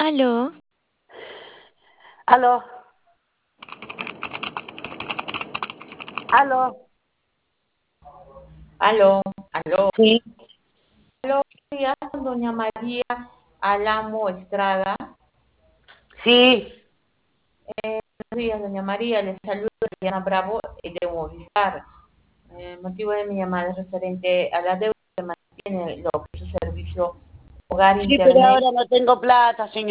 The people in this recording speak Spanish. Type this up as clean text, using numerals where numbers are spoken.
Aló, Aló, aló. Aló, aló. Sí, Buenos días, con doña María Alamo Estrada. sí, Buenos días, doña María. Les saludo Diana Bravo de Movistar. El motivo de mi llamada es referente a la deuda que mantiene lo que es su servicio Hogar sí, pero Internet. ahora no tengo plata, señor.